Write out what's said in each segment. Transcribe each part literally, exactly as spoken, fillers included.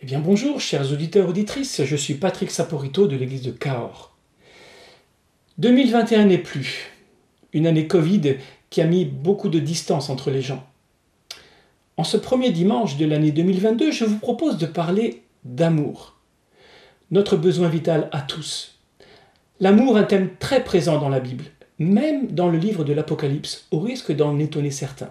Eh bien bonjour, chers auditeurs et auditrices, je suis Patrick Saporito de l'église de Cahors. deux mille vingt et un n'est plus, une année Covid qui a mis beaucoup de distance entre les gens. En ce premier dimanche de l'année deux mille vingt-deux, je vous propose de parler d'amour. Notre besoin vital à tous. L'amour, un thème très présent dans la Bible, même dans le livre de l'Apocalypse, au risque d'en étonner certains.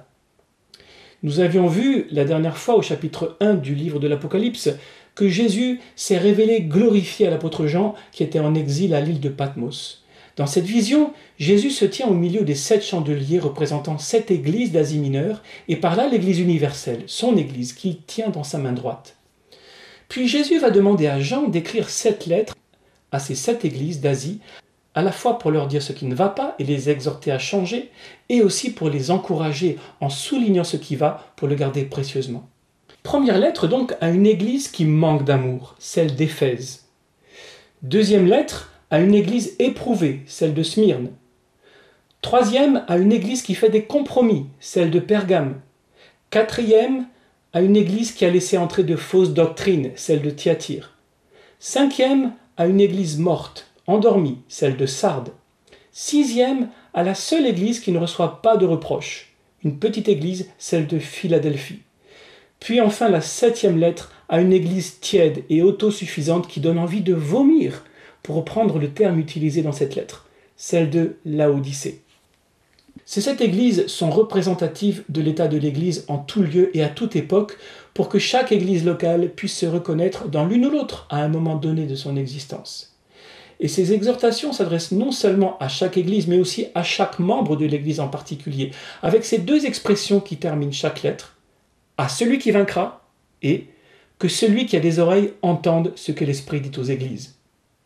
Nous avions vu la dernière fois au chapitre un du livre de l'Apocalypse que Jésus s'est révélé glorifié à l'apôtre Jean qui était en exil à l'île de Patmos. Dans cette vision, Jésus se tient au milieu des sept chandeliers représentant sept églises d'Asie mineure et par là l'église universelle, son église qu'il tient dans sa main droite. Puis Jésus va demander à Jean d'écrire sept lettres à ces sept églises d'Asie, à la fois pour leur dire ce qui ne va pas et les exhorter à changer, et aussi pour les encourager en soulignant ce qui va pour le garder précieusement. Première lettre donc à une église qui manque d'amour, celle d'Éphèse. Deuxième lettre à une église éprouvée, celle de Smyrne. Troisième à une église qui fait des compromis, celle de Pergame. Quatrième à une église qui a laissé entrer de fausses doctrines, celle de Thyatire. Cinquième à une église morte, endormie, celle de Sardes. Sixième, à la seule église qui ne reçoit pas de reproches, une petite église, celle de Philadelphie. Puis enfin la septième lettre à une église tiède et autosuffisante qui donne envie de vomir, pour reprendre le terme utilisé dans cette lettre, celle de Laodicée. Ces sept églises sont représentatives de l'état de l'église en tout lieu et à toute époque pour que chaque église locale puisse se reconnaître dans l'une ou l'autre à un moment donné de son existence. Et ces exhortations s'adressent non seulement à chaque église, mais aussi à chaque membre de l'église en particulier, avec ces deux expressions qui terminent chaque lettre, à celui qui vaincra et que celui qui a des oreilles entende ce que l'Esprit dit aux églises.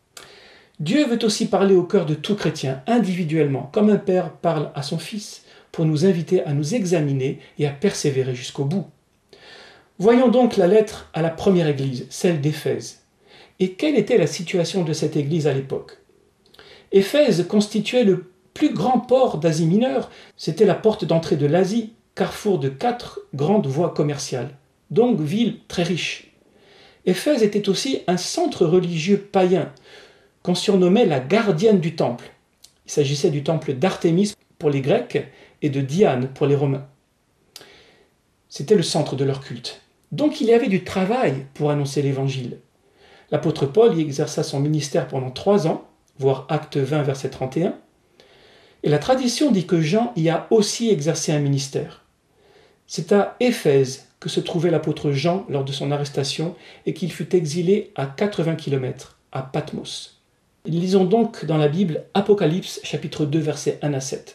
Dieu veut aussi parler au cœur de tout chrétien, individuellement, comme un père parle à son fils, pour nous inviter à nous examiner et à persévérer jusqu'au bout. Voyons donc la lettre à la première église, celle d'Éphèse. Et quelle était la situation de cette église à l'époque? Éphèse constituait le plus grand port d'Asie mineure, c'était la porte d'entrée de l'Asie, carrefour de quatre grandes voies commerciales, donc ville très riche. Éphèse était aussi un centre religieux païen, qu'on surnommait la gardienne du temple. Il s'agissait du temple d'Artémis pour les Grecs et de Diane pour les Romains. C'était le centre de leur culte. Donc il y avait du travail pour annoncer l'évangile. L'apôtre Paul y exerça son ministère pendant trois ans, voire Acte vingt, verset trente et un. Et la tradition dit que Jean y a aussi exercé un ministère. C'est à Éphèse que se trouvait l'apôtre Jean lors de son arrestation et qu'il fut exilé à quatre-vingts kilomètres, à Patmos. Lisons donc dans la Bible Apocalypse chapitre deux, versets un à sept.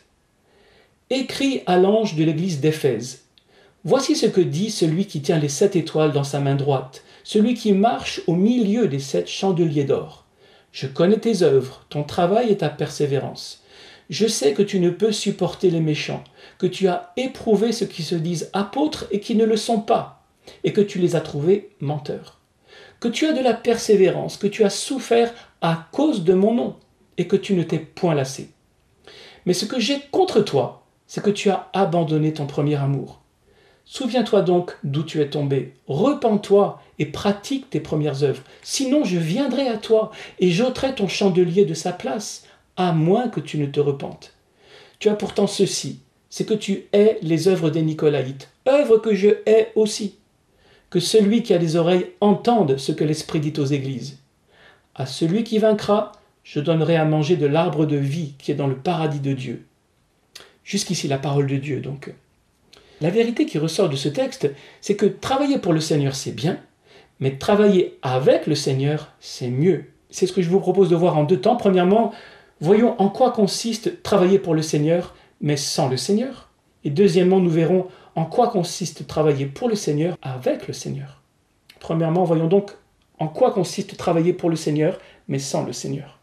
Écrit à l'ange de l'église d'Éphèse. Voici ce que dit celui qui tient les sept étoiles dans sa main droite, celui qui marche au milieu des sept chandeliers d'or. Je connais tes œuvres, ton travail et ta persévérance. Je sais que tu ne peux supporter les méchants, que tu as éprouvé ceux qui se disent apôtres et qui ne le sont pas, et que tu les as trouvés menteurs. Que tu as de la persévérance, que tu as souffert à cause de mon nom, et que tu ne t'es point lassé. Mais ce que j'ai contre toi, c'est que tu as abandonné ton premier amour. Souviens-toi donc d'où tu es tombé, repens-toi et pratique tes premières œuvres, sinon je viendrai à toi et j'ôterai ton chandelier de sa place, à moins que tu ne te repentes. Tu as pourtant ceci, c'est que tu hais les œuvres des Nicolaïtes, œuvres que je hais aussi. Que celui qui a des oreilles entende ce que l'Esprit dit aux églises. À celui qui vaincra, je donnerai à manger de l'arbre de vie qui est dans le paradis de Dieu. Jusqu'ici la parole de Dieu donc. La vérité qui ressort de ce texte, c'est que travailler pour le Seigneur c'est bien, mais travailler avec le Seigneur c'est mieux. C'est ce que je vous propose de voir en deux temps. Premièrement, voyons en quoi consiste travailler pour le Seigneur, mais sans le Seigneur. Et deuxièmement, nous verrons en quoi consiste travailler pour le Seigneur avec le Seigneur. Premièrement, voyons donc en quoi consiste travailler pour le Seigneur, mais sans le Seigneur.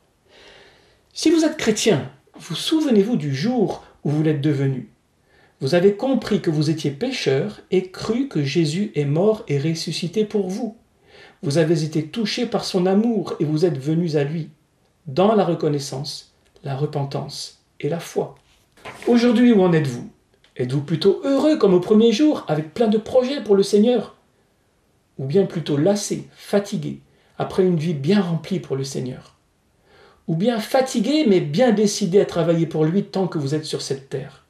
Si vous êtes chrétien, vous souvenez-vous du jour où vous l'êtes devenu. Vous avez compris que vous étiez pécheur et cru que Jésus est mort et ressuscité pour vous. Vous avez été touché par son amour et vous êtes venus à lui, dans la reconnaissance, la repentance et la foi. Aujourd'hui, où en êtes-vous? Êtes-vous plutôt heureux comme au premier jour, avec plein de projets pour le Seigneur? ou bien plutôt lassé, fatigué, après une vie bien remplie pour le Seigneur, ou bien fatigué mais bien décidé à travailler pour lui tant que vous êtes sur cette terre.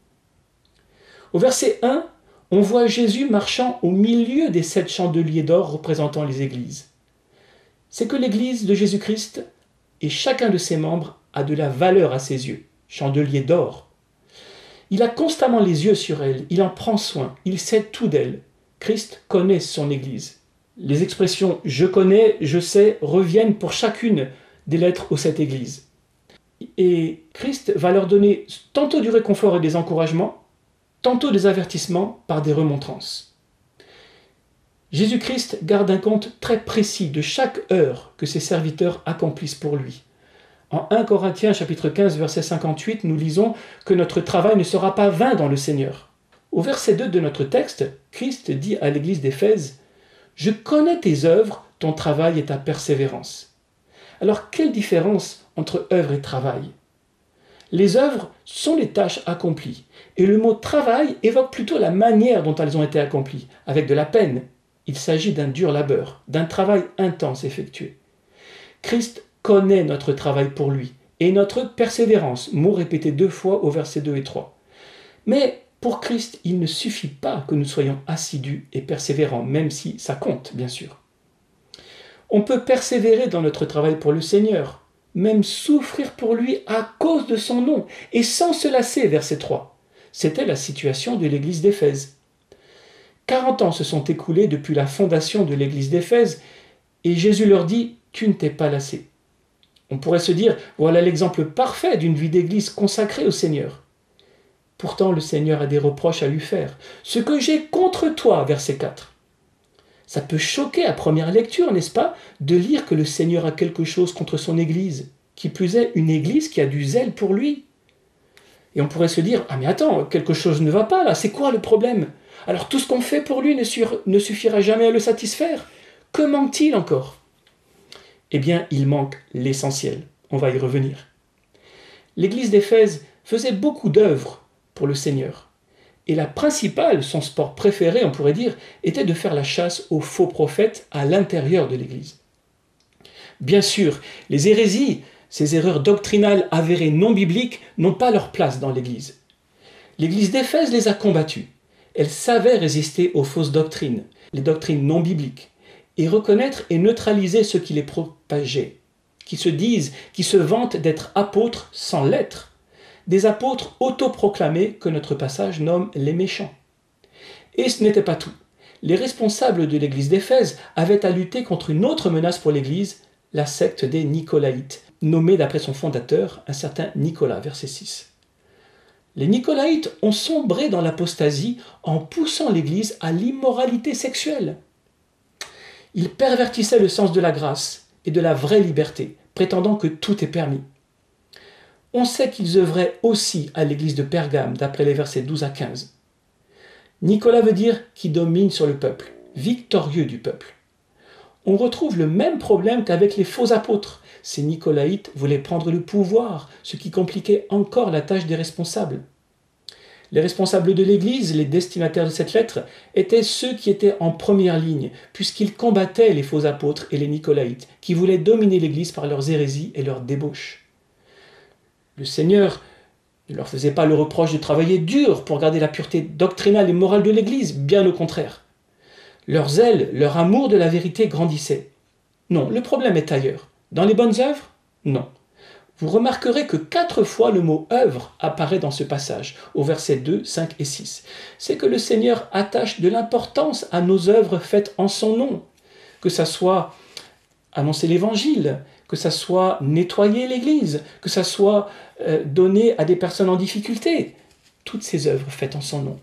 Au verset un, on voit Jésus marchant au milieu des sept chandeliers d'or représentant les églises. C'est que l'église de Jésus-Christ et chacun de ses membres a de la valeur à ses yeux, chandelier d'or. Il a constamment les yeux sur elle, il en prend soin, il sait tout d'elle. Christ connaît son église. Les expressions « je connais »,« je sais » reviennent pour chacune des lettres aux sept églises. Et Christ va leur donner tantôt du réconfort et des encouragements, tantôt des avertissements par des remontrances. Jésus-Christ garde un compte très précis de chaque heure que ses serviteurs accomplissent pour lui. En premier Corinthiens chapitre quinze, verset cinquante-huit, nous lisons que notre travail ne sera pas vain dans le Seigneur. Au verset deux de notre texte, Christ dit à l'église d'Éphèse « Je connais tes œuvres, ton travail et ta persévérance. » Alors, quelle différence entre œuvre et travail? Les œuvres sont les tâches accomplies, et le mot « travail » évoque plutôt la manière dont elles ont été accomplies, avec de la peine. Il s'agit d'un dur labeur, d'un travail intense effectué. Christ connaît notre travail pour lui, et notre persévérance, mot répété deux fois au verset deux et trois. Mais pour Christ, il ne suffit pas que nous soyons assidus et persévérants, même si ça compte, bien sûr. On peut persévérer dans notre travail pour le Seigneur, même souffrir pour lui à cause de son nom, et sans se lasser, verset trois. C'était la situation de l'église d'Éphèse. Quarante ans se sont écoulés depuis la fondation de l'église d'Éphèse, et Jésus leur dit « Tu ne t'es pas lassé ». On pourrait se dire « Voilà l'exemple parfait d'une vie d'église consacrée au Seigneur ». Pourtant, le Seigneur a des reproches à lui faire. « Ce que j'ai contre toi », verset quatre. Ça peut choquer à première lecture, n'est-ce pas, de lire que le Seigneur a quelque chose contre son Église, qui plus est une Église qui a du zèle pour lui. Et on pourrait se dire, ah mais attends, quelque chose ne va pas là, c'est quoi le problème? Alors tout ce qu'on fait pour lui ne, sur, ne suffira jamais à le satisfaire. Que manque-t-il encore? Eh bien, il manque l'essentiel. On va y revenir. L'Église d'Éphèse faisait beaucoup d'œuvres pour le Seigneur. Et la principale, son sport préféré, on pourrait dire, était de faire la chasse aux faux prophètes à l'intérieur de l'Église. Bien sûr, les hérésies, ces erreurs doctrinales avérées non bibliques, n'ont pas leur place dans l'Église. L'Église d'Éphèse les a combattues. Elle savait résister aux fausses doctrines, les doctrines non bibliques, et reconnaître et neutraliser ceux qui les propageaient, qui se disent, qui se vantent d'être apôtres sans l'être, des apôtres autoproclamés que notre passage nomme les méchants. Et ce n'était pas tout. Les responsables de l'église d'Éphèse avaient à lutter contre une autre menace pour l'église, la secte des Nicolaïtes, nommée d'après son fondateur, un certain Nicolas, verset six. Les Nicolaïtes ont sombré dans l'apostasie en poussant l'église à l'immoralité sexuelle. Ils pervertissaient le sens de la grâce et de la vraie liberté, prétendant que tout est permis. On sait qu'ils œuvraient aussi à l'église de Pergame, d'après les versets douze à quinze. Nicolas veut dire qui domine sur le peuple, victorieux du peuple. On retrouve le même problème qu'avec les faux apôtres. Ces Nicolaïtes voulaient prendre le pouvoir, ce qui compliquait encore la tâche des responsables. Les responsables de l'église, les destinataires de cette lettre, étaient ceux qui étaient en première ligne, puisqu'ils combattaient les faux apôtres et les Nicolaïtes, qui voulaient dominer l'église par leurs hérésies et leurs débauches. Le Seigneur ne leur faisait pas le reproche de travailler dur pour garder la pureté doctrinale et morale de l'Église, bien au contraire. Leur zèle, leur amour de la vérité grandissait. Non, le problème est ailleurs. Dans les bonnes œuvres? Non. Vous remarquerez que quatre fois le mot « œuvre » apparaît dans ce passage, au verset deux, cinq et six. C'est que le Seigneur attache de l'importance à nos œuvres faites en son nom, que ça soit annoncer l'Évangile, que ça soit nettoyer l'Église, que ça soit euh, donner à des personnes en difficulté. Toutes ces œuvres faites en son nom.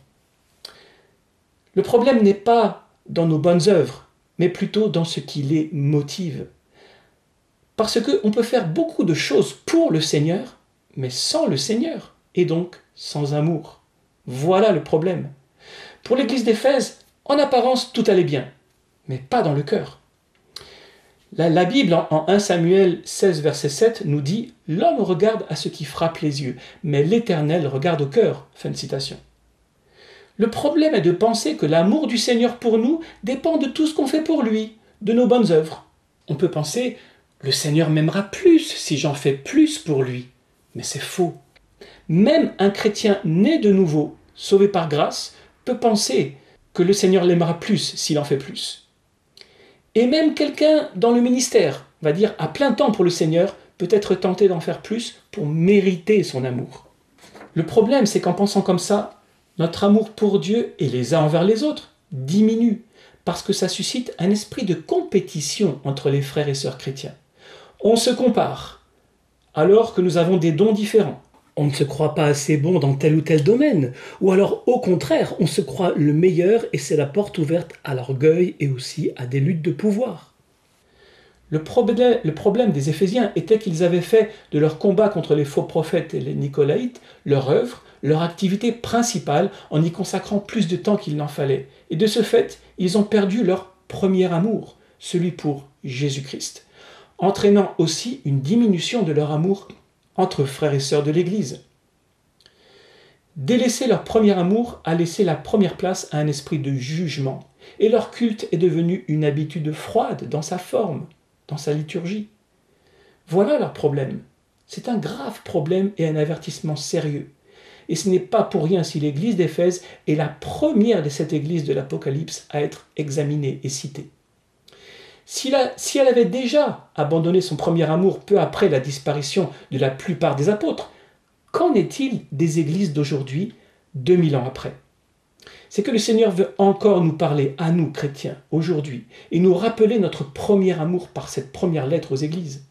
Le problème n'est pas dans nos bonnes œuvres, mais plutôt dans ce qui les motive. Parce qu'on peut faire beaucoup de choses pour le Seigneur, mais sans le Seigneur, et donc sans amour. Voilà le problème. Pour l'église d'Éphèse, en apparence, tout allait bien, mais pas dans le cœur. La, la Bible, en, en premier Samuel seize, verset sept, nous dit « L'homme regarde à ce qui frappe les yeux, mais l'Éternel regarde au cœur. » Fin de citation. Le problème est de penser que l'amour du Seigneur pour nous dépend de tout ce qu'on fait pour lui, de nos bonnes œuvres. On peut penser « le Seigneur m'aimera plus si j'en fais plus pour lui ». Mais c'est faux. Même un chrétien né de nouveau, sauvé par grâce, peut penser que le Seigneur l'aimera plus s'il en fait plus. Et même quelqu'un dans le ministère, va dire à plein temps pour le Seigneur, peut être tenté d'en faire plus pour mériter son amour. Le problème, c'est qu'en pensant comme ça, notre amour pour Dieu et les uns envers les autres diminue, parce que ça suscite un esprit de compétition entre les frères et sœurs chrétiens. On se compare, alors que nous avons des dons différents. On ne se croit pas assez bon dans tel ou tel domaine, ou alors au contraire, on se croit le meilleur et c'est la porte ouverte à l'orgueil et aussi à des luttes de pouvoir. Le problème, le problème des Éphésiens était qu'ils avaient fait de leur combat contre les faux prophètes et les nicolaïtes leur œuvre, leur activité principale en y consacrant plus de temps qu'il n'en fallait. Et de ce fait, ils ont perdu leur premier amour, celui pour Jésus-Christ, entraînant aussi une diminution de leur amour entre frères et sœurs de l'Église. Délaisser leur premier amour a laissé la première place à un esprit de jugement, et leur culte est devenu une habitude froide dans sa forme, dans sa liturgie. Voilà leur problème. C'est un grave problème et un avertissement sérieux. Et ce n'est pas pour rien si l'église d'Éphèse est la première de cette église de l'Apocalypse à être examinée et citée. Si, la, si elle avait déjà abandonné son premier amour peu après la disparition de la plupart des apôtres, qu'en est-il des églises d'aujourd'hui, deux mille ans après ? C'est que le Seigneur veut encore nous parler, à nous chrétiens, aujourd'hui, et nous rappeler notre premier amour par cette première lettre aux églises.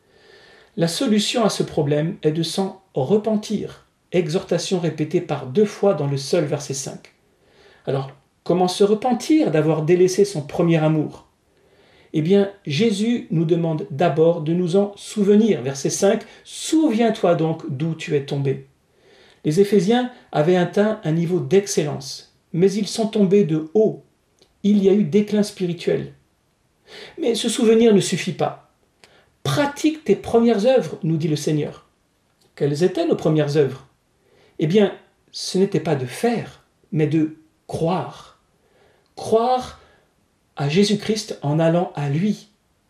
La solution à ce problème est de s'en repentir, exhortation répétée par deux fois dans le seul verset cinq. Alors, comment se repentir d'avoir délaissé son premier amour ? Eh bien, Jésus nous demande d'abord de nous en souvenir. Verset cinq, « Souviens-toi donc d'où tu es tombé ». Les Éphésiens avaient atteint un niveau d'excellence, mais ils sont tombés de haut. Il y a eu déclin spirituel. Mais ce souvenir ne suffit pas. Pratique tes premières œuvres, nous dit le Seigneur. Quelles étaient nos premières œuvres ? Eh bien, ce n'était pas de faire, mais de croire. Croire à Jésus-Christ en allant à lui.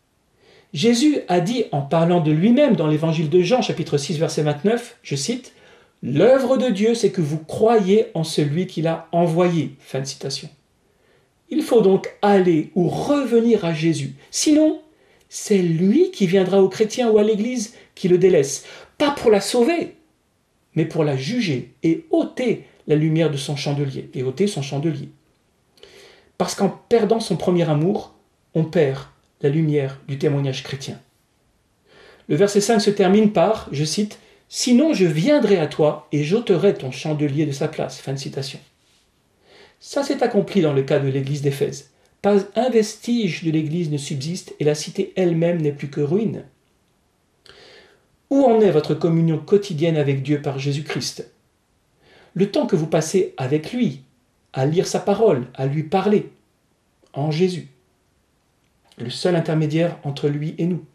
Jésus a dit en parlant de lui-même dans l'évangile de Jean, chapitre six, verset vingt-neuf, je cite, « L'œuvre de Dieu, c'est que vous croyez en celui qui l'a envoyé. » Fin de citation. Il faut donc aller ou revenir à Jésus. Sinon, c'est lui qui viendra aux chrétiens ou à l'Église qui le délaisse. Pas pour la sauver, mais pour la juger et ôter la lumière de son chandelier, et ôter son chandelier. Parce qu'en perdant son premier amour, on perd la lumière du témoignage chrétien. Le verset cinq se termine par, je cite, « Sinon je viendrai à toi et j'ôterai ton chandelier de sa place. » Fin de citation. Ça s'est accompli dans le cas de l'église d'Éphèse. Pas un vestige de l'église ne subsiste et la cité elle-même n'est plus que ruine. Où en est votre communion quotidienne avec Dieu par Jésus-Christ ? Le temps que vous passez avec lui, à lire sa parole, à lui parler, en Jésus, le seul intermédiaire entre lui et nous.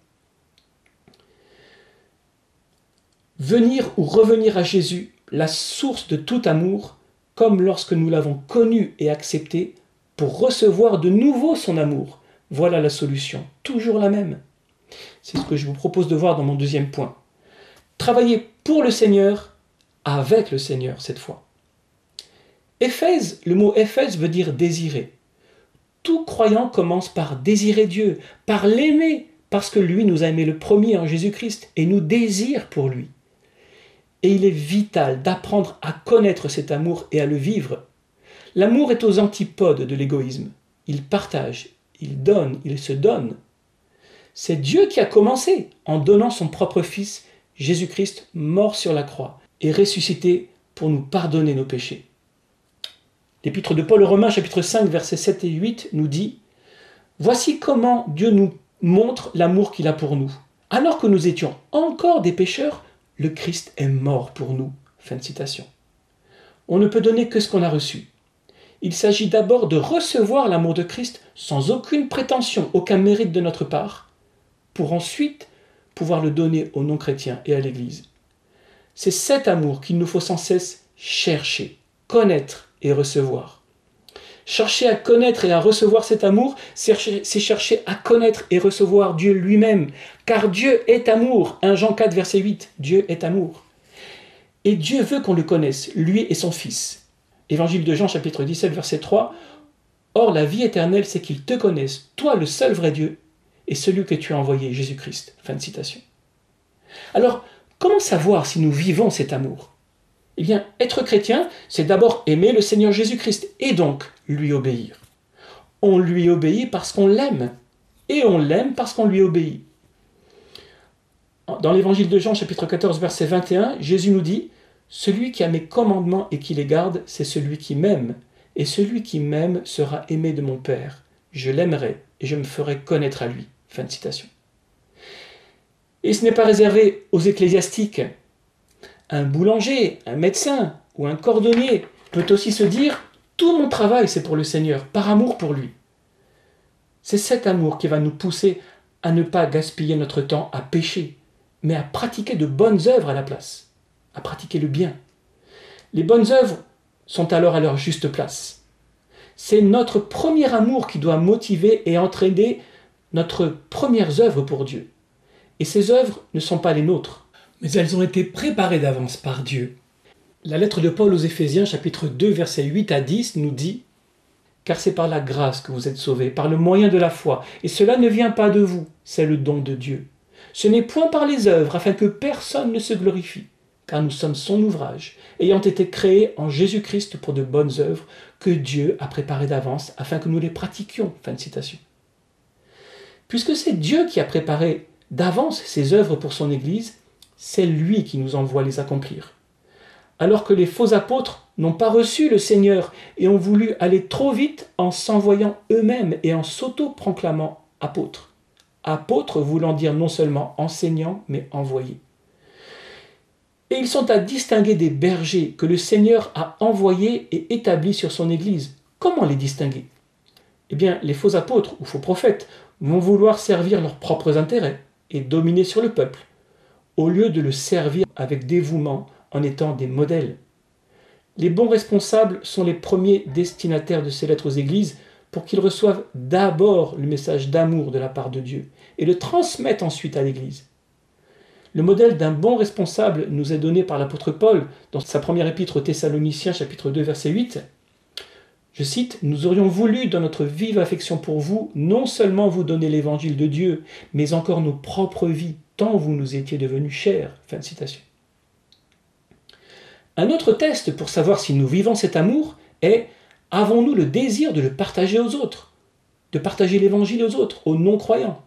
Venir ou revenir à Jésus, la source de tout amour, comme lorsque nous l'avons connu et accepté, pour recevoir de nouveau son amour. Voilà la solution, toujours la même. C'est ce que je vous propose de voir dans mon deuxième point. Travailler pour le Seigneur, avec le Seigneur cette fois. Éphèse, le mot Éphèse veut dire désirer. Tout croyant commence par désirer Dieu, par l'aimer, parce que lui nous a aimés le premier en Jésus-Christ et nous désire pour lui. Et il est vital d'apprendre à connaître cet amour et à le vivre. L'amour est aux antipodes de l'égoïsme. Il partage, il donne, il se donne. C'est Dieu qui a commencé en donnant son propre Fils, Jésus-Christ, mort sur la croix et ressuscité pour nous pardonner nos péchés. L'épître de Paul aux Romains, chapitre cinq, versets sept et huit, nous dit « Voici comment Dieu nous montre l'amour qu'il a pour nous. Alors que nous étions encore des pécheurs, le Christ est mort pour nous. » Fin de citation. On ne peut donner que ce qu'on a reçu. Il s'agit d'abord de recevoir l'amour de Christ sans aucune prétention, aucun mérite de notre part, pour ensuite pouvoir le donner aux non-chrétiens et à l'Église. C'est cet amour qu'il nous faut sans cesse chercher, connaître et recevoir. Chercher à connaître et à recevoir cet amour, c'est chercher à connaître et recevoir Dieu lui-même. Car Dieu est amour. premier Jean quatre, verset huit. Dieu est amour. Et Dieu veut qu'on le connaisse, lui et son Fils. Évangile de Jean, chapitre dix-sept, verset trois. Or, la vie éternelle, c'est qu'ils te connaissent, toi le seul vrai Dieu, et celui que tu as envoyé, Jésus-Christ. Fin de citation. Alors, comment savoir si nous vivons cet amour ? Eh bien, être chrétien, c'est d'abord aimer le Seigneur Jésus-Christ et donc lui obéir. On lui obéit parce qu'on l'aime et on l'aime parce qu'on lui obéit. Dans l'évangile de Jean, chapitre quatorze, verset vingt et un, Jésus nous dit « Celui qui a mes commandements et qui les garde, c'est celui qui m'aime. Et celui qui m'aime sera aimé de mon Père. Je l'aimerai et je me ferai connaître à lui. » Fin de citation. Et ce n'est pas réservé aux ecclésiastiques. Un boulanger, un médecin ou un cordonnier peut aussi se dire « Tout mon travail, c'est pour le Seigneur, par amour pour lui. » C'est cet amour qui va nous pousser à ne pas gaspiller notre temps à pécher, mais à pratiquer de bonnes œuvres à la place, à pratiquer le bien. Les bonnes œuvres sont alors à leur juste place. C'est notre premier amour qui doit motiver et entraîner notre premières œuvres pour Dieu. Et ces œuvres ne sont pas les nôtres, mais elles ont été préparées d'avance par Dieu. La lettre de Paul aux Éphésiens, chapitre deux, versets huit à dix, nous dit « Car c'est par la grâce que vous êtes sauvés, par le moyen de la foi, et cela ne vient pas de vous, c'est le don de Dieu. Ce n'est point par les œuvres, afin que personne ne se glorifie, car nous sommes son ouvrage, ayant été créés en Jésus-Christ pour de bonnes œuvres, que Dieu a préparées d'avance, afin que nous les pratiquions. » Fin de citation. Puisque c'est Dieu qui a préparé d'avance ces œuvres pour son Église, c'est lui qui nous envoie les accomplir. Alors que les faux apôtres n'ont pas reçu le Seigneur et ont voulu aller trop vite en s'envoyant eux-mêmes et en s'auto-proclamant apôtres. Apôtres voulant dire non seulement enseignant, mais envoyé. Et ils sont à distinguer des bergers que le Seigneur a envoyés et établis sur son Église. Comment les distinguer ? Eh bien, les faux apôtres ou faux prophètes vont vouloir servir leurs propres intérêts et dominer sur le peuple, au lieu de le servir avec dévouement en étant des modèles. Les bons responsables sont les premiers destinataires de ces lettres aux églises pour qu'ils reçoivent d'abord le message d'amour de la part de Dieu et le transmettent ensuite à l'église. Le modèle d'un bon responsable nous est donné par l'apôtre Paul dans sa première épître aux Thessaloniciens, chapitre deux, verset huit. Je cite « Nous aurions voulu, dans notre vive affection pour vous, non seulement vous donner l'évangile de Dieu, mais encore nos propres vies, tant vous nous étiez devenus chers. » Fin de citation. Un autre test pour savoir si nous vivons cet amour est « Avons-nous le désir de le partager aux autres ?» De partager l'évangile aux autres, aux non-croyants.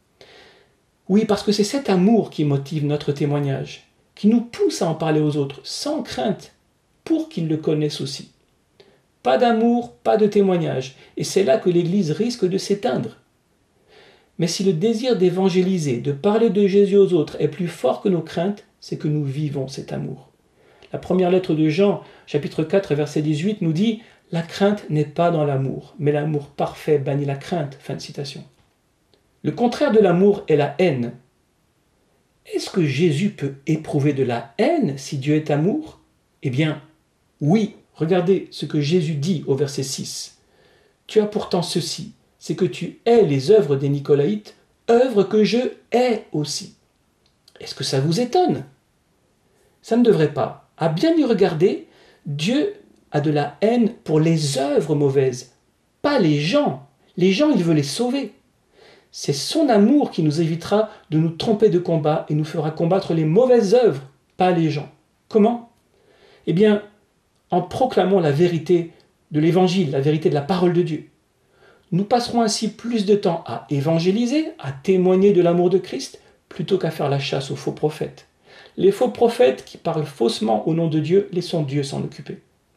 Oui, parce que c'est cet amour qui motive notre témoignage, qui nous pousse à en parler aux autres, sans crainte, pour qu'ils le connaissent aussi. Pas d'amour, pas de témoignage, et c'est là que l'Église risque de s'éteindre. Mais si le désir d'évangéliser, de parler de Jésus aux autres est plus fort que nos craintes, c'est que nous vivons cet amour. La première lettre de Jean, chapitre quatre, verset dix-huit, nous dit « La crainte n'est pas dans l'amour, mais l'amour parfait bannit la crainte. » Fin de citation. Le contraire de l'amour est la haine. Est-ce que Jésus peut éprouver de la haine si Dieu est amour ? Eh bien, oui. Regardez ce que Jésus dit au verset six. « Tu as pourtant ceci, c'est que tu hais les œuvres des Nicolaïtes, œuvres que je hais aussi. » Est-ce que ça vous étonne ? Ça ne devrait pas. À bien y regarder, Dieu a de la haine pour les œuvres mauvaises, pas les gens. Les gens, il veut les sauver. C'est son amour qui nous évitera de nous tromper de combat et nous fera combattre les mauvaises œuvres, pas les gens. Comment ? Eh bien, en proclamant la vérité de l'Évangile, la vérité de la parole de Dieu. Nous passerons ainsi plus de temps à évangéliser, à témoigner de l'amour de Christ, plutôt qu'à faire la chasse aux faux prophètes. Les faux prophètes qui parlent faussement au nom de Dieu, laissons Dieu s'en occuper.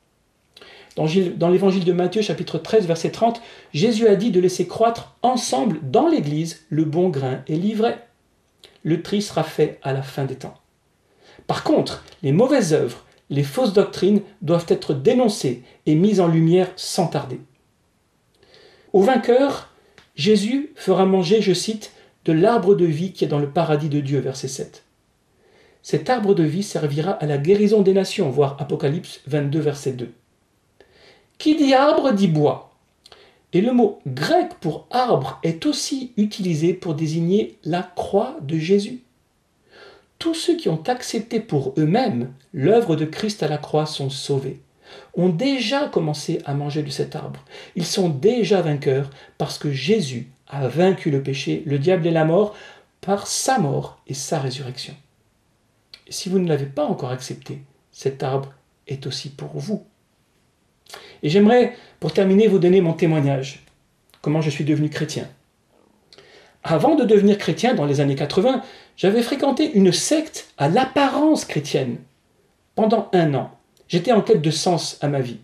Dans l'Évangile de Matthieu, chapitre treize, verset trente, Jésus a dit de laisser croître ensemble dans l'Église le bon grain et l'ivraie. Le tri sera fait à la fin des temps. Par contre, les mauvaises œuvres, les fausses doctrines doivent être dénoncées et mises en lumière sans tarder. Au vainqueur, Jésus fera manger, je cite, de l'arbre de vie qui est dans le paradis de Dieu, verset sept. Cet arbre de vie servira à la guérison des nations, voir Apocalypse vingt-deux, verset deux. Qui dit arbre dit bois. Et le mot grec pour arbre est aussi utilisé pour désigner la croix de Jésus. Tous ceux qui ont accepté pour eux-mêmes l'œuvre de Christ à la croix sont sauvés, ont déjà commencé à manger de cet arbre. Ils sont déjà vainqueurs parce que Jésus a vaincu le péché, le diable et la mort par sa mort et sa résurrection. Et si vous ne l'avez pas encore accepté, cet arbre est aussi pour vous. Et j'aimerais, pour terminer, vous donner mon témoignage. Comment je suis devenu chrétien. Avant de devenir chrétien, dans les années quatre-vingts, j'avais fréquenté une secte à l'apparence chrétienne. Pendant un an, j'étais en quête de sens à ma vie.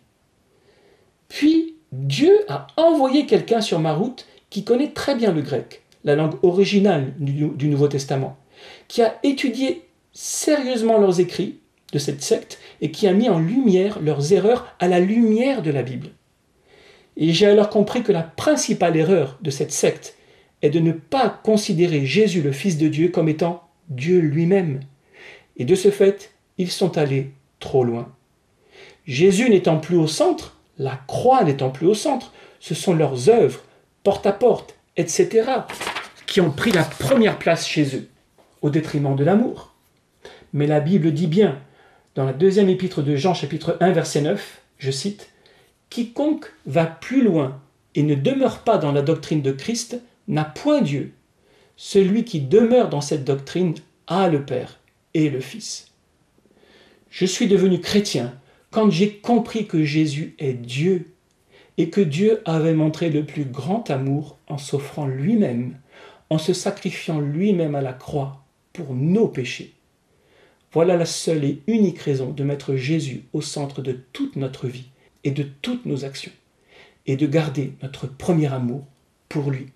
Puis, Dieu a envoyé quelqu'un sur ma route qui connaît très bien le grec, la langue originale du, du Nouveau Testament, qui a étudié sérieusement leurs écrits de cette secte et qui a mis en lumière leurs erreurs à la lumière de la Bible. Et j'ai alors compris que la principale erreur de cette secte est de ne pas considérer Jésus le Fils de Dieu comme étant Dieu lui-même. Et de ce fait, ils sont allés trop loin. Jésus n'étant plus au centre, la croix n'étant plus au centre, ce sont leurs œuvres, porte à porte, et cetera, qui ont pris la première place chez eux, au détriment de l'amour. Mais la Bible dit bien, dans la deuxième épître de Jean, chapitre un, verset neuf, je cite, « Quiconque va plus loin et ne demeure pas dans la doctrine de Christ n'a point Dieu. Celui qui demeure dans cette doctrine a le Père et le Fils. » Je suis devenu chrétien quand j'ai compris que Jésus est Dieu et que Dieu avait montré le plus grand amour en s'offrant lui-même, en se sacrifiant lui-même à la croix pour nos péchés. Voilà la seule et unique raison de mettre Jésus au centre de toute notre vie et de toutes nos actions, et de garder notre premier amour pour lui.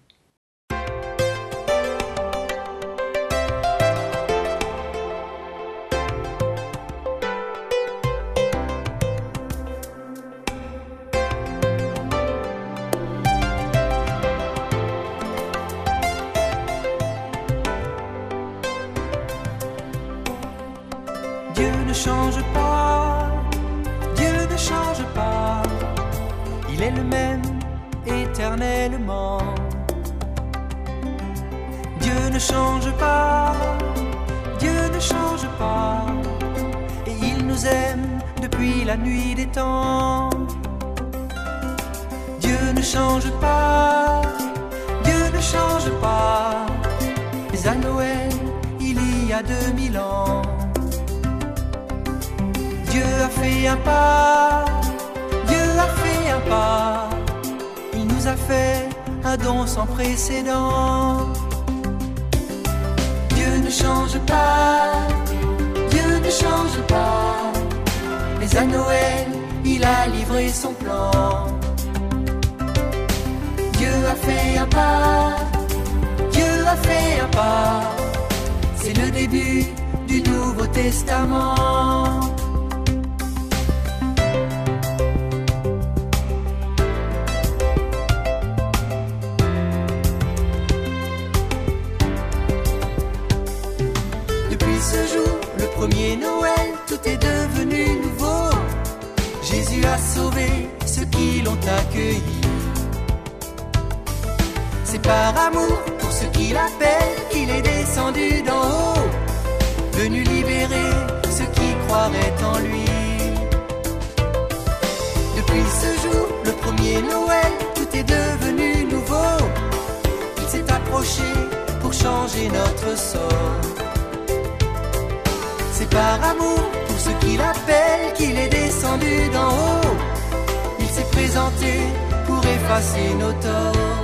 Dieu ne change pas, Dieu ne change pas, il est le même éternellement. Dieu ne change pas, Dieu ne change pas, et il nous aime depuis la nuit des temps. Dieu ne change pas, Dieu ne change pas, mais à Noël, il y a deux mille ans. Dieu a fait un pas, Dieu a fait un pas, il nous a fait un don sans précédent. Dieu ne change pas, Dieu ne change pas, mais à Noël, il a livré son plan. Dieu a fait un pas, Dieu a fait un pas, c'est le début du Nouveau Testament. Ce jour, le premier Noël, tout est devenu nouveau. Jésus a sauvé ceux qui l'ont accueilli. C'est par amour pour ceux qui l'appellent qu'il est descendu d'en haut, venu libérer ceux qui croiraient en lui. Depuis ce jour, le premier Noël, tout est devenu nouveau. Il s'est approché pour changer notre sort. C'est par amour pour ceux qui l'appellent qu'il est descendu d'en haut. Il s'est présenté pour effacer nos torts.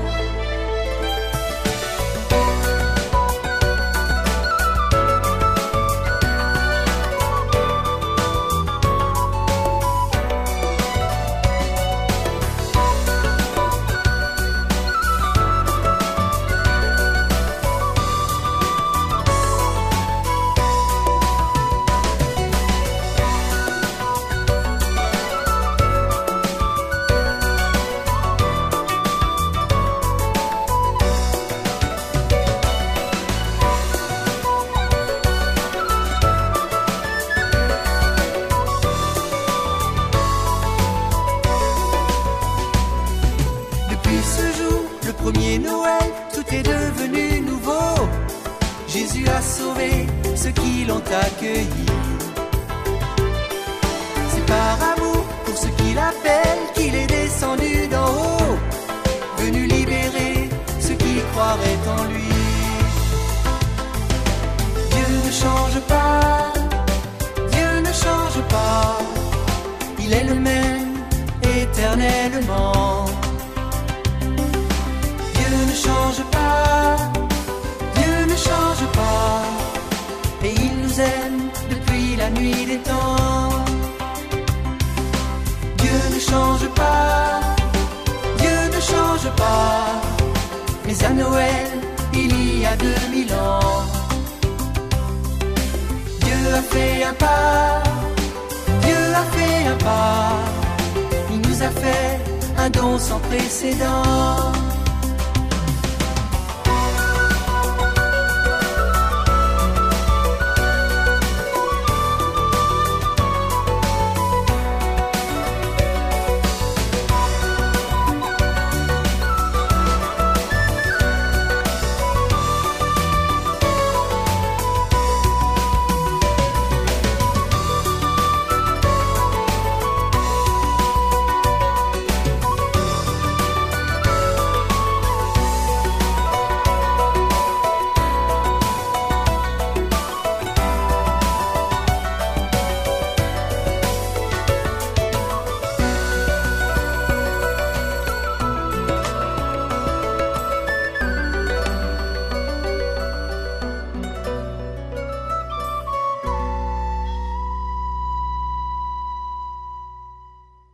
Jésus a sauvé ceux qui l'ont accueilli. C'est par amour pour ceux qui l'appellent qu'il est descendu d'en haut, venu libérer ceux qui croiraient en lui. Dieu ne change pas, Dieu ne change pas, il est le même éternellement. Dieu ne change pas, Dieu ne change pas, et il nous aime depuis la nuit des temps. Dieu ne change pas, Dieu ne change pas, mais à Noël, il y a deux mille ans, Dieu a fait un pas, Dieu a fait un pas, il nous a fait un don sans précédent.